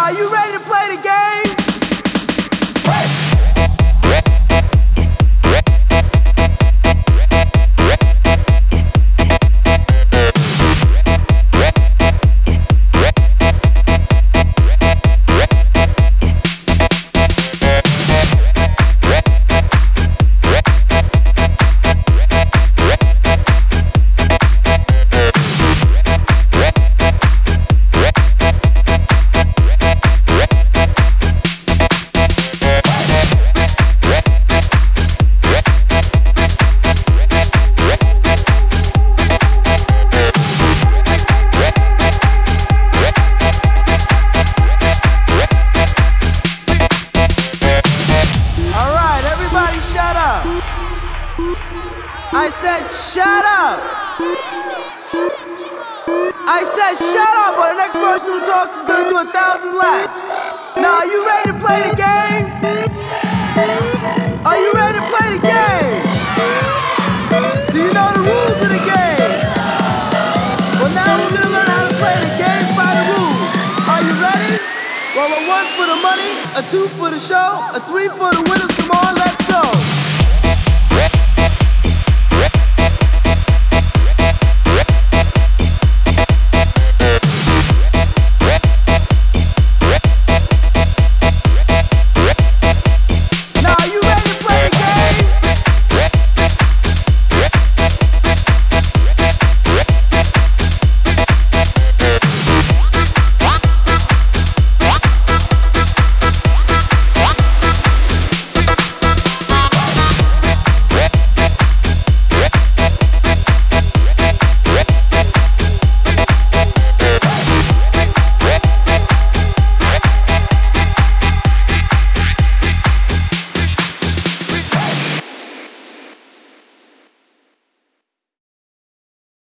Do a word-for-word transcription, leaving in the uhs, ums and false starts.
Now, are you ready to play the game? I said shut up! I said shut up, or the next person who talks is gonna do a thousand laps. Now, are you ready to play the game? Are you ready to play the game? Do you know the rules of the game? Well, now we're gonna learn how to play the game by the rules. Are you ready? Well, a one for the money, a two for the show, a three for the winners. Come on, let's go.